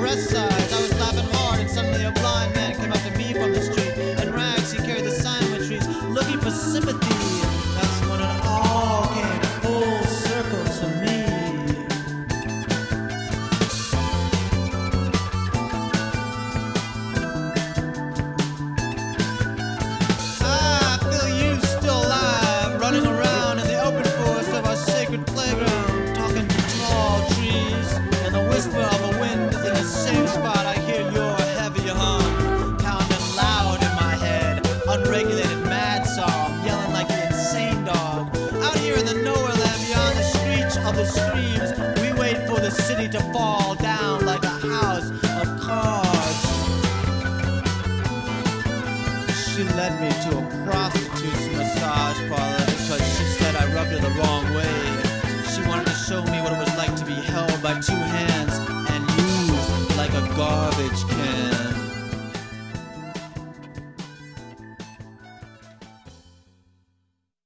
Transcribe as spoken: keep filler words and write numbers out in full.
rest side. I was laughing hard and suddenly a blind man came up to me from the street. In rags he carried the sign with trees, looking for sympathy. That's when it all came full circle to me. I feel you still alive, running around in the open forest of our sacred playground, talking to tall trees. In the whisper of a wind, in the same spot I hear your heavy hum, pounding loud in my head, unregulated mad song, yelling like an insane dog. Out here in the nowhere land beyond the screech of the screams, we wait for the city to fall down.